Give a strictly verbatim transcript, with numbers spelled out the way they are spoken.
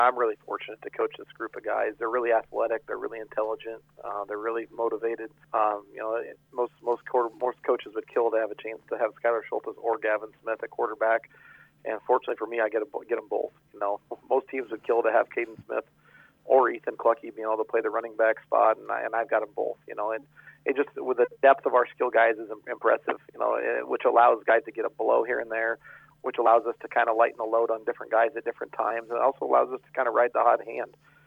I'm really fortunate to coach this group of guys. They're really athletic. They're really intelligent. Uh, they're really motivated. Um, you know, most most quarter, most coaches would kill to have a chance to have Skylar Schultes or Gavin Smith at quarterback. And fortunately for me, I get a, get them both. You know, most teams would kill to have Caden Smith or Ethan Clucky being able to play the running back spot, and, I, and I've got them both. You know, and it just with the depth of our skill guys is impressive. You know, it, which allows guys to get a blow here and there, which allows us to kind of lighten the load on different guys at different times. And it also allows us to kind of ride the hot hand.